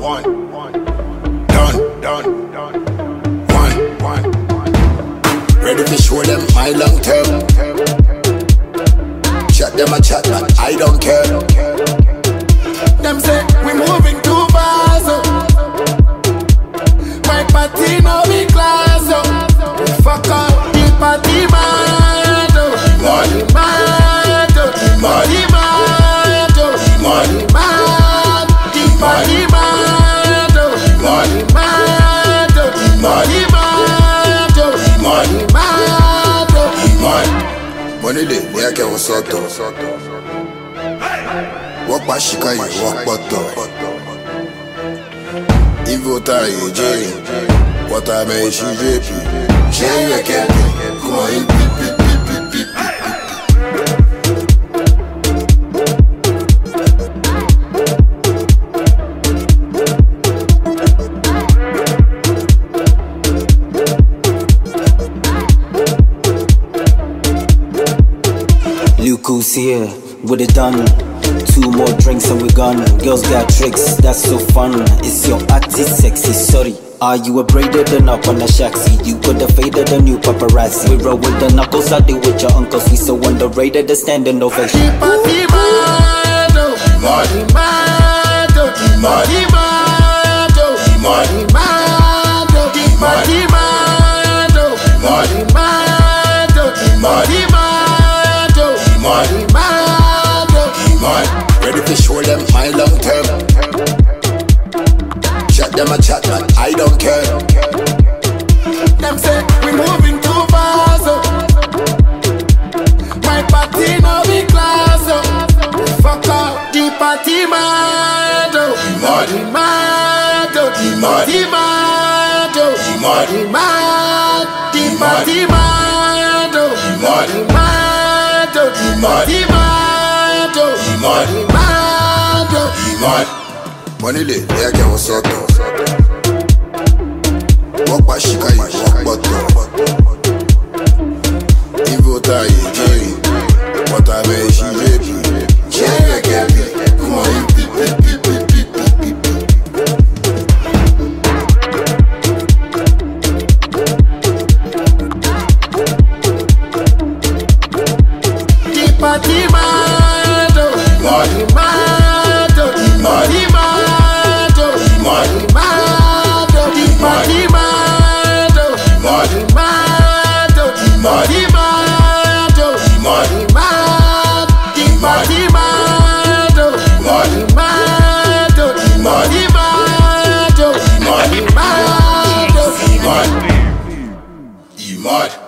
Ready to show them my long term. Chat them a chat, man, I don't care. Them say we moving too fast. My party no be class. Fuck up the party mad. Money mad. Money mad. Money mad. The party mad. Money mad. Money mad. Money mad. Money day, yeah, can we sort of. Walk by Chicago, walk bottom. Ivota ye Jerry, what I may she baby. Jerry again, come on in. Luke who's here with it done. 2 more drinks and we're gone. Girls got tricks, that's so fun. It's your artist sexy, sorry. Are you a braided and up on a shaxi? You could have faded a new paparazzi. We roll with the knuckles, I do with your uncles. We so underrated, the standing ovation. Money mad, money mad, money mad, money mad, money mad, money mad, money mad, money mad, money. Ready to show them my long term. Chat them a chat, man, I don't care. Them say we moving too fast. My party no be class. Fuck up the party mad. Money mad. Money mad. Money mad. The party mad. Money mad. Money mad. Money mad. Money day, yeah, can we sort of. Walk by Chicago, walk bottom. Ivota ye Jerry, what I may she baby. Jerry again, come on in. The party mad, money mad, money mad, money mad, the party mad, money mad, money mad, money mad, the party mad, money mad, money mad, money mad, money mad.